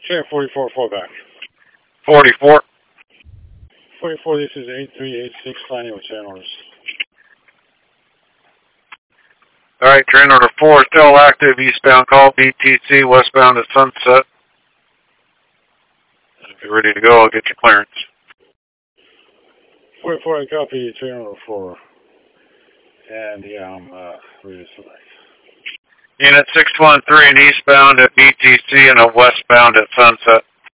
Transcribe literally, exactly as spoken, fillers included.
Check forty-four, fall back. forty-four. forty-four, this is eight three eight six, finding with channel orders. Alright, train order four still active, eastbound call, B T C, westbound at Sunset. If you're ready to go, I'll get your clearance. forty-four, I copy, train order four. And yeah, I'm uh, ready to select. Unit six one three, an eastbound at B T C and a westbound at Sunset.